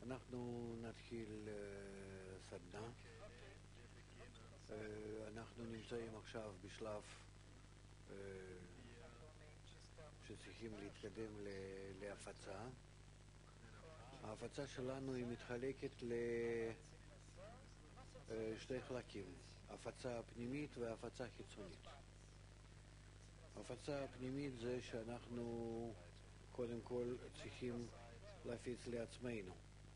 אנחנו נתחיל סדנה. אנחנו נמצאים עכשיו בשלב שצריכים להתקדם להפצה. ההפצה שלנו היא מתחלקת לשתי חלקים, הפצה פנימית והפצה חיצונית. הפצה פנימית זה שאנחנו קודם כל צריכים להפיץ לעצמנו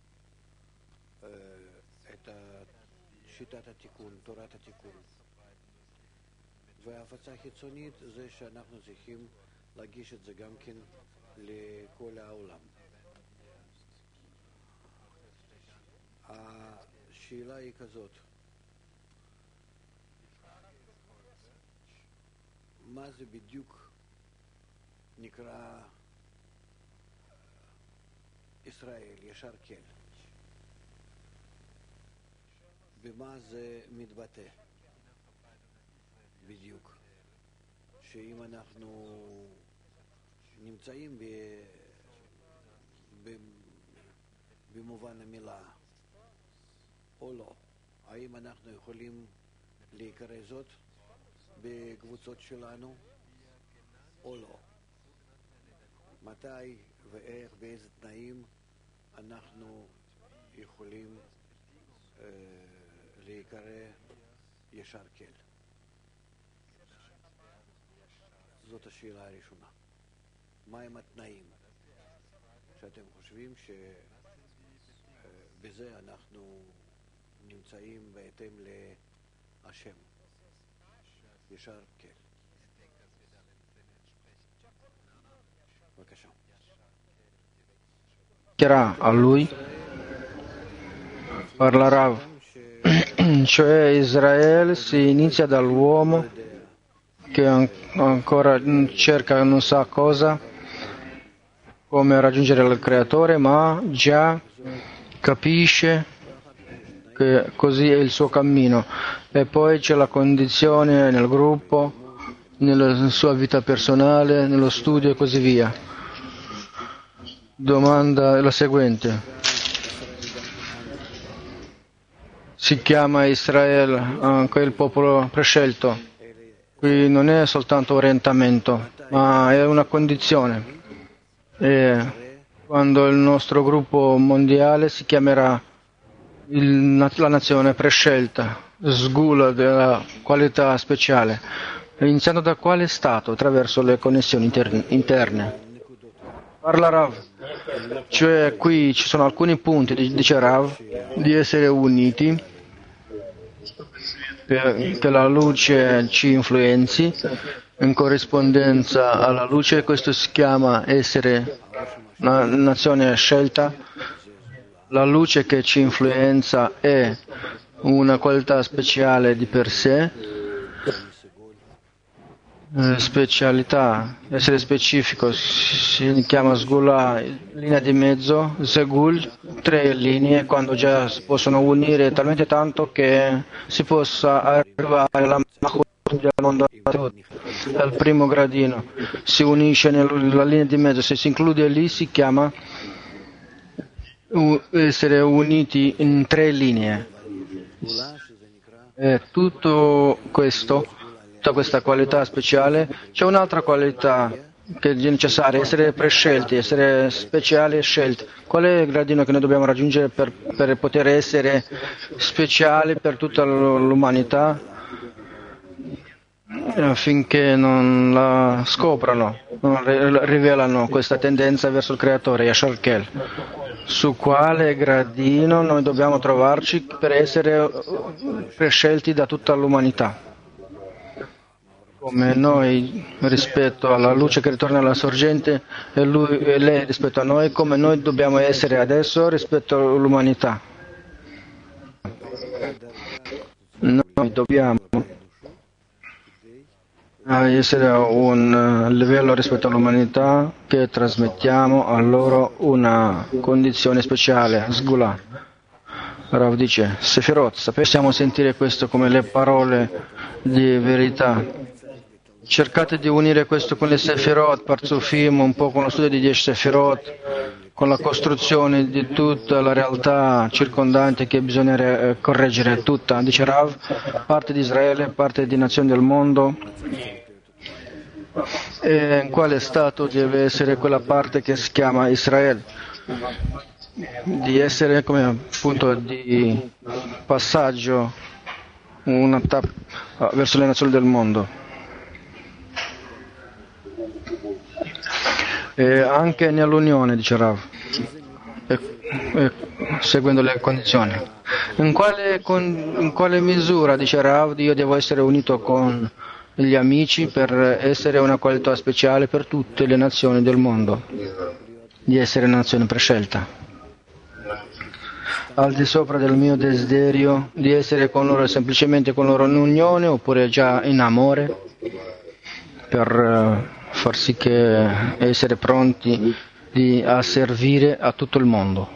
את שיטת התיקון, תורת התיקון. וההפצה חיצונית זה שאנחנו צריכים להגיש את זה גם כן לכל העולם. השאלה היא כזאת, מה זה בדיוק נקרא ישראל, ישר כן? במה זה מתבטא בדיוק? שאם אנחנו נמצאים במובן המילה או לא, האם אנחנו יכולים להיקרא זאת בקבוצות שלנו או לא? מתי ואיך, באיזה תנאים אנחנו יכולים להיקרא ישר כן? זאת השאלה הראשונה. מהם התנאים שאתם חושבים שבזה אנחנו נמצאים בהתאם להשם? ישר כן. בבקשה. A lui parla Rav, cioè Israele si inizia dall'uomo che ancora cerca non sa cosa, come raggiungere il creatore, ma già capisce che così è il suo cammino. E poi c'è la condizione nel gruppo, nella sua vita personale, nello studio e così via. Domanda è la seguente. Si chiama Israele anche il popolo prescelto. Qui non è soltanto orientamento, ma è una condizione. E quando il nostro gruppo mondiale si chiamerà la nazione prescelta, sgula della qualità speciale, iniziando da quale stato? Attraverso le connessioni interne. Parla Rav, cioè qui ci sono alcuni punti, dice Rav, di essere uniti perché la luce ci influenzi in corrispondenza alla luce. Questo si chiama essere una nazione scelta. La luce che ci influenza è una qualità speciale di per sé, specialità, essere specifico, si chiama Sgula, linea di mezzo, Zegul, 3 linee, quando già si possono unire talmente tanto che si possa arrivare alla Mahut del mondo al primo gradino. Si unisce nella linea di mezzo, se si include lì si chiama essere uniti in 3 linee. E tutto questo, tutta questa qualità speciale, c'è un'altra qualità che è necessaria, essere prescelti, essere speciali e scelti. Qual è il gradino che noi dobbiamo raggiungere per poter essere speciali per tutta l'umanità, affinché non la scoprano, non rivelano questa tendenza verso il creatore, Yashar Kel? Su quale gradino noi dobbiamo trovarci per essere prescelti da tutta l'umanità? Come noi rispetto alla luce che ritorna alla sorgente e lei rispetto a noi, come noi dobbiamo essere adesso rispetto all'umanità. Noi dobbiamo essere a un livello rispetto all'umanità che trasmettiamo a loro una condizione speciale, Sgula. Rav dice, Sefirot, possiamo sentire questo come le parole di verità. Cercate di unire questo con le Sefirot, Parzufim, un po' con lo studio di 10 Sefirot, con la costruzione di tutta la realtà circondante che bisogna correggere tutta, dice Rav, parte di Israele, parte di nazioni del mondo. E in quale stato deve essere quella parte che si chiama Israele? Di essere come punto di passaggio, una tappa verso le nazioni del mondo. E anche nell'unione, dice Rav, seguendo le condizioni. In quale misura, dice Rav, io devo essere unito con gli amici per essere una qualità speciale per tutte le nazioni del mondo, di essere una nazione prescelta, al di sopra del mio desiderio di essere con loro semplicemente con loro in unione oppure già in amore, per far sì che essere pronti a servire a tutto il mondo.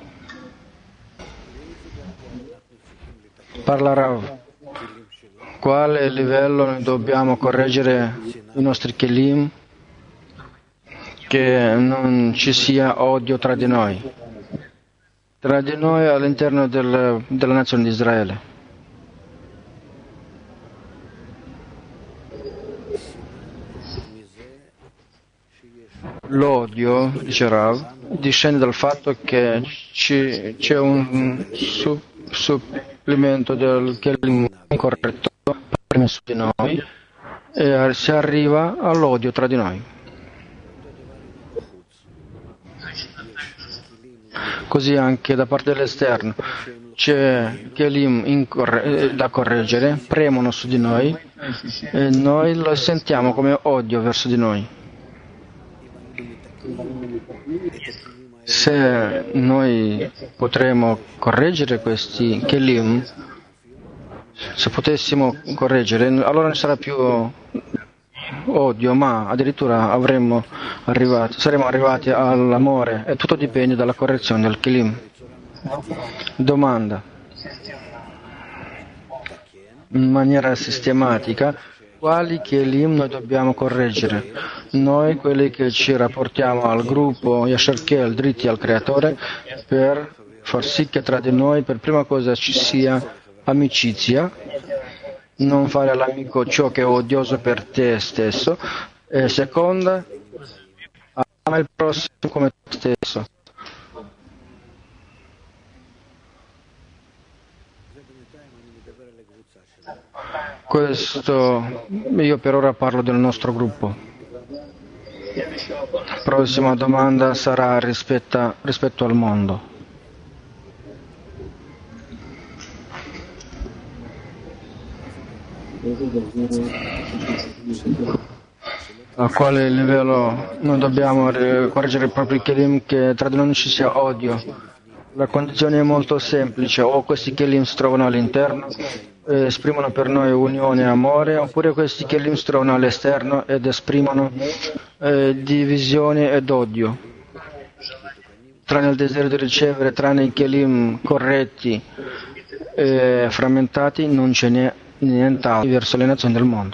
Parla Rav. Quale livello noi dobbiamo correggere i nostri kelim, che non ci sia odio tra di noi all'interno della nazione di Israele? L'odio, dice Rav, discende dal fatto che c'è un supplemento del kelim incorretto permesso di noi e si arriva all'odio tra di noi. Così anche da parte dell'esterno c'è kelim da correggere, premono su di noi e noi lo sentiamo come odio verso di noi. Se noi potremo correggere questi kelim, se potessimo correggere, allora non sarà più odio, ma addirittura saremo arrivati all'amore, e tutto dipende dalla correzione del kelim. Domanda: in maniera sistematica, quali kelim noi dobbiamo correggere? Noi, quelli che ci rapportiamo al gruppo Yasher Ke'el, dritti al Creatore, per far sì che tra di noi per prima cosa ci sia amicizia, non fare all'amico ciò che è odioso per te stesso, e seconda, ama il prossimo come te stesso. Questo io per ora parlo del nostro gruppo. Prossima domanda sarà rispetto al mondo. A quale livello noi dobbiamo correggere i propri kelim, che tra di noi non ci sia odio? La condizione è molto semplice: o questi kelim si trovano all'interno e esprimono per noi unione e amore, oppure questi kelim si trovano all'esterno ed esprimono divisione ed odio. Tranne il desiderio di ricevere, tranne i kelim corretti e frammentati, non ce n'è nient'altro verso le nazioni del mondo.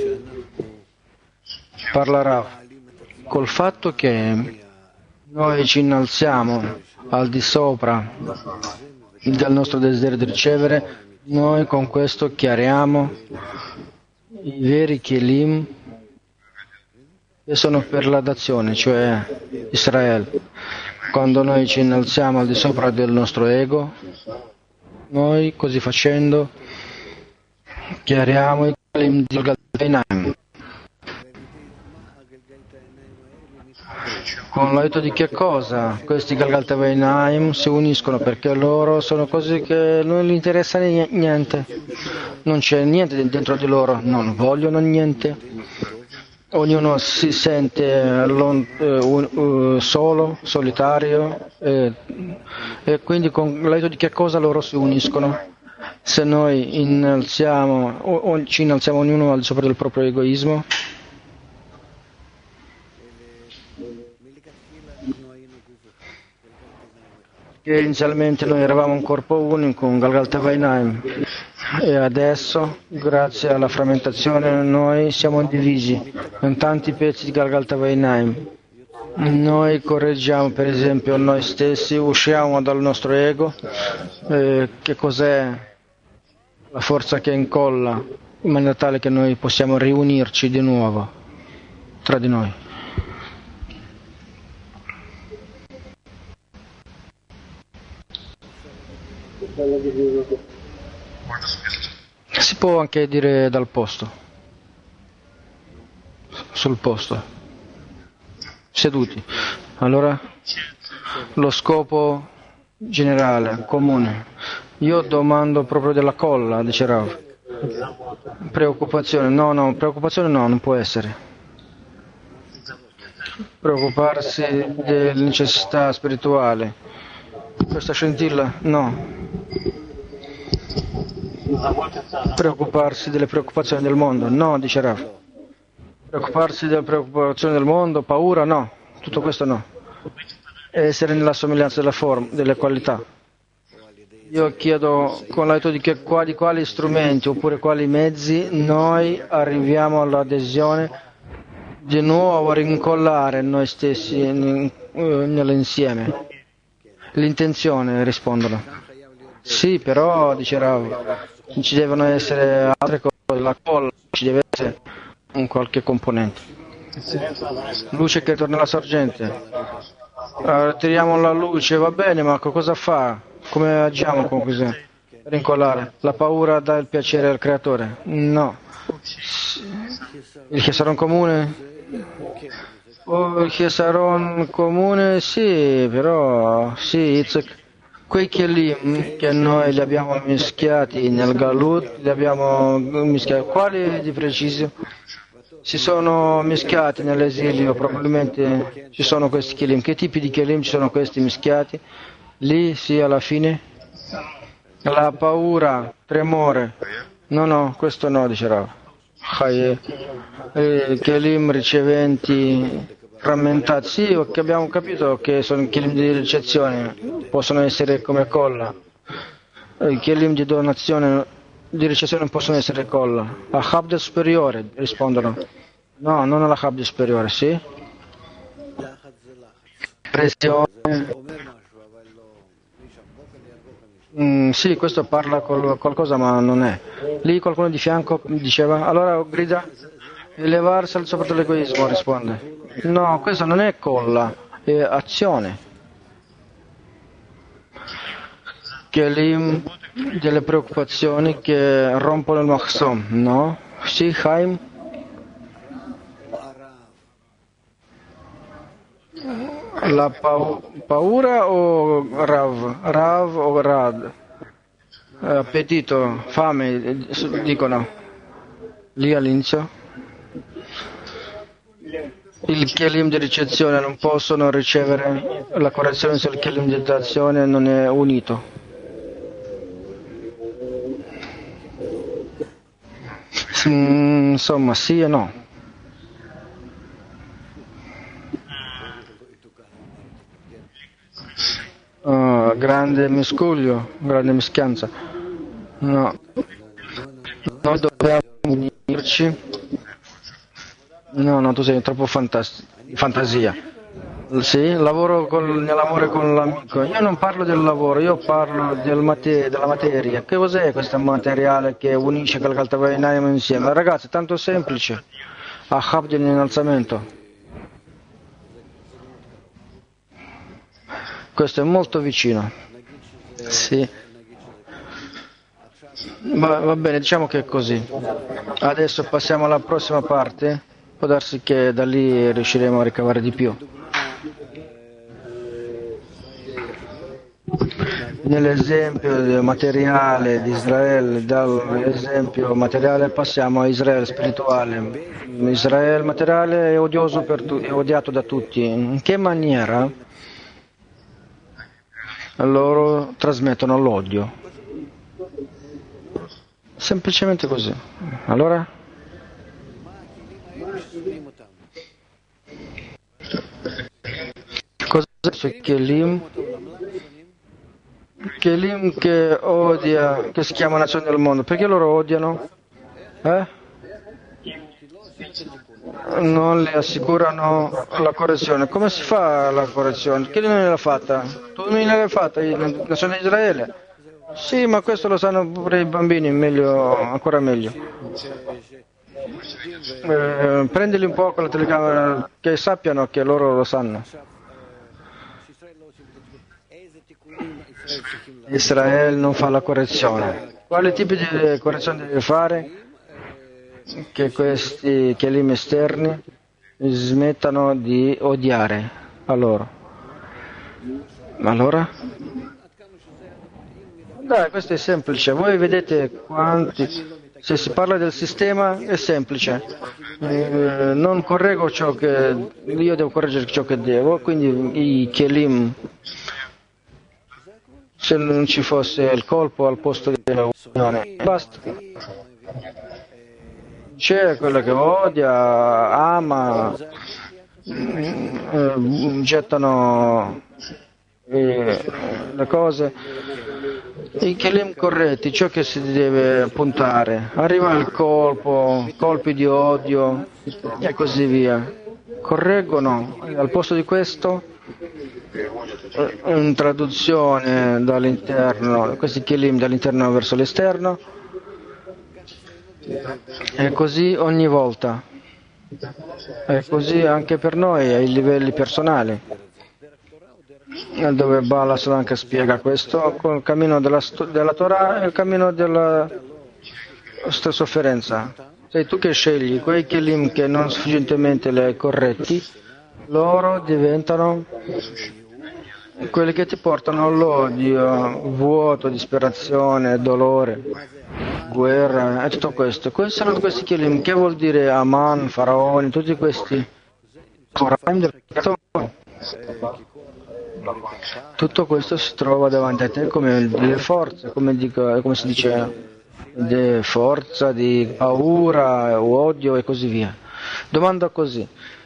Parlerà col fatto che noi ci innalziamo al di sopra del nostro desiderio di ricevere, noi con questo chiariamo i veri kelim che sono per la dazione, cioè Israele. Quando noi ci innalziamo al di sopra del nostro ego, noi così facendo chiariamo i kelim di Galgalta Einaim. Con l'aiuto di che cosa? Questi Galgalta Einaim si uniscono perché loro sono cose che non gli interessa niente. Non c'è niente dentro di loro, non vogliono niente. Ognuno si sente solo, solitario e quindi con l'aiuto di che cosa loro si uniscono? Se noi ci innalziamo ognuno al di sopra del proprio egoismo, che inizialmente noi eravamo un corpo unico, un Galgalta Einaim, e adesso, grazie alla frammentazione, noi siamo divisi in tanti pezzi di Galgalta Einaim. Noi correggiamo per esempio noi stessi, usciamo dal nostro ego. Che cos'è la forza che incolla in maniera tale che noi possiamo riunirci di nuovo tra di noi? Si può anche dire dal posto, sul posto, seduti. Allora, lo scopo generale, comune. Io domando proprio della colla, dice Rav. Preoccupazione, no, preoccupazione no, non può essere. Preoccuparsi delle necessità spirituali. Questa scintilla, no. Preoccuparsi delle preoccupazioni del mondo, no, dice Rav. Preoccuparsi delle preoccupazioni del mondo, paura, no. Tutto questo no. Essere nella somiglianza della forma, delle qualità. Io chiedo con l'aiuto di quali strumenti oppure quali mezzi noi arriviamo all'adesione di nuovo a rincollare noi stessi nell'insieme. L'intenzione, rispondono. Sì, però, dice Rav, ci devono essere altre cose, la colla, ci deve essere un qualche componente. Luce che torna alla sorgente. Tiriamo la luce, va bene, ma cosa fa? Come agiamo con questo? Rincollare. La paura dà il piacere al creatore? No. Il Chesaron comune? Il Chesaron comune sì, però sì, Yitzhak. Quei Kelim che noi li abbiamo mischiati nel Galut, li abbiamo mischiati. Quali di preciso? Si sono mischiati nell'esilio, probabilmente ci sono questi Kelim. Che tipi di Kelim ci sono questi mischiati? Lì sì, alla fine? La paura, tremore. No, questo no, dice Rav. Kelim riceventi frammentati. Sì, abbiamo capito che sono Kelim di ricezione, possono essere come colla. I Kelim di donazione, di ricezione possono essere colla. La Habd superiore, rispondono. No, non alla Habd superiore, sì? Pressione. Sì, questo parla qualcosa, ma non è. Lì qualcuno di fianco diceva, allora grida, elevarsi al sopra dell'egoismo, risponde. No, questo non è colla, è azione. Kelim delle preoccupazioni che rompono il mahsom, no? Sì, Chaim? La paura o Rav? Rav o Rad? Appetito, fame, dicono lì all'inizio. Il Kelim di ricezione non possono ricevere la correzione se il Kelim di dazione non è unito. Insomma, sì e no. Grande miscuglio, grande mischianza. No. Noi dobbiamo unirci. No, tu sei troppo fantasia. Sì, lavoro nell'amore con l'amico. Io non parlo del lavoro, io parlo della materia. Che cos'è questo materiale che unisce quel Kaltavainayam insieme? Ragazzi, è tanto semplice. Ahab di innalzamento. Questo è molto vicino. Sì. Va bene, diciamo che è così. Adesso passiamo alla prossima parte. Può darsi che da lì riusciremo a ricavare di più. Nell'esempio materiale di Israele, dall'esempio materiale passiamo a Israele spirituale. Israele materiale è odioso è odiato da tutti. In che maniera? Loro trasmettono l'odio. Semplicemente così. Allora? Cos'è sui Kelim? Kelim che odia, che si chiama nazione del mondo. Perché loro odiano? non le assicurano la correzione. Come si fa la correzione? Chi non l'ha fatta? Tu non l'hai fatta, la nazione di Israele? Sì, ma questo lo sanno pure i bambini, meglio, ancora meglio. Prendili un po' con la telecamera, che sappiano che loro lo sanno. Israele non fa la correzione. Quali tipi di correzione deve fare? Che questi kelim esterni smettano di odiare a loro. Allora? Dai, questo è semplice. Voi vedete quanti... Se si parla del sistema è semplice. Non correggo ciò che... Io devo correggere ciò che devo, quindi i kelim... Se non ci fosse il colpo al posto della unione, basta. C'è quello che odia, ama, gettano le cose. I kelim corretti, ciò che si deve puntare. Arriva il colpo, colpi di odio e così via. Correggono al posto di questo in traduzione dall'interno, questi kelim dall'interno verso l'esterno, e così ogni volta, e così anche per noi ai livelli personali, dove Balas anche spiega questo, con il cammino della Torah e il cammino della sofferenza. Sei tu che scegli quei kelim che non sufficientemente le hai corretti, loro diventano quelli che ti portano all'odio, vuoto, disperazione, dolore, guerra e tutto questo. Questi sono questi kelim. Che vuol dire Aman, Faraoni, tutti questi Coran del creatore. Tutto questo si trova davanti a te come delle forze, come si dice, di forza, di paura, odio e così via. Domanda così.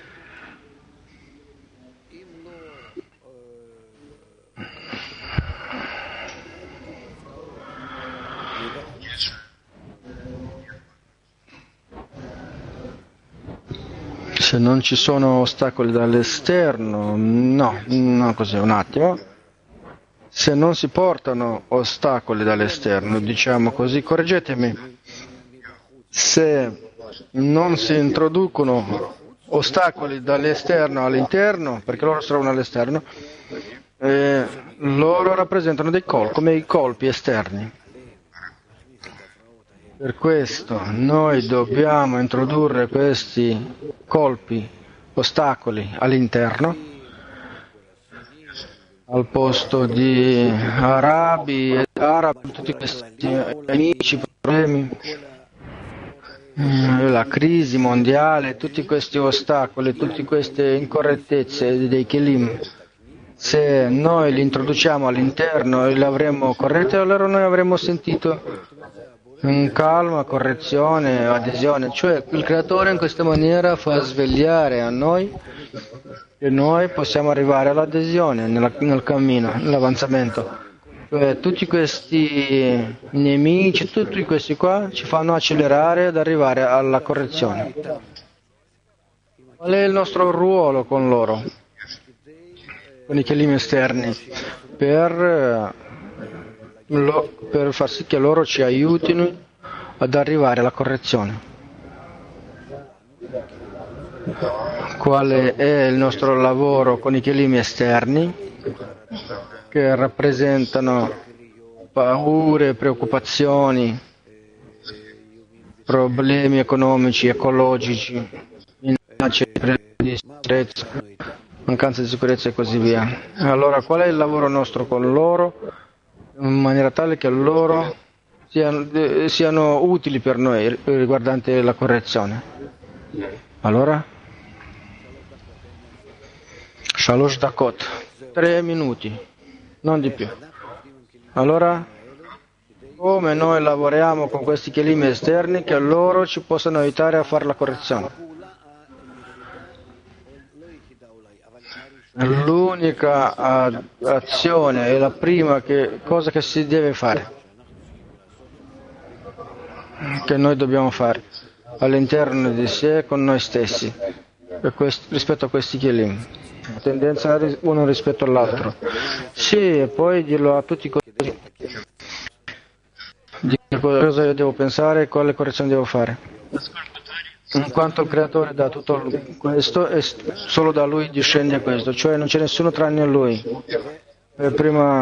Se non ci sono ostacoli dall'esterno, no, così, un attimo. Se non si portano ostacoli dall'esterno, diciamo così, correggetemi, se non si introducono ostacoli dall'esterno all'interno, perché loro si trovano all'esterno, loro rappresentano dei colpi, come i colpi esterni. Per questo noi dobbiamo introdurre questi colpi, ostacoli all'interno, al posto di arabi, tutti questi amici, problemi, la crisi mondiale, tutti questi ostacoli, tutte queste incorrettezze dei kelim. Se noi li introduciamo all'interno e li avremo corretti, allora noi avremo sentito calma, correzione, adesione, cioè il creatore in questa maniera fa svegliare a noi e noi possiamo arrivare all'adesione nel cammino, nell'avanzamento. Cioè, tutti questi nemici, tutti questi qua ci fanno accelerare ad arrivare alla correzione. Qual è il nostro ruolo con loro, con i kelim esterni? Per far sì che loro ci aiutino ad arrivare alla correzione. Quale è il nostro lavoro con i kelim esterni, che rappresentano paure, preoccupazioni, problemi economici, ecologici, minacce di sicurezza, mancanza di sicurezza e così via. Allora, qual è il lavoro nostro con loro? In maniera tale che loro siano utili per noi riguardante la correzione. Allora? Shalosh Dakot, 3 minuti, non di più. Allora, come noi lavoriamo con questi kelim esterni che loro ci possano aiutare a fare la correzione? L'unica azione è la prima cosa che si deve fare, che noi dobbiamo fare. all'interno di sé con noi stessi rispetto a questi Kelim. La tendenza uno rispetto all'altro. Sì, e poi dirlo a tutti così. Dire cosa io devo pensare e quale correzione devo fare. In quanto il creatore dà tutto questo e solo da lui discende questo, cioè non c'è nessuno tranne lui. Prima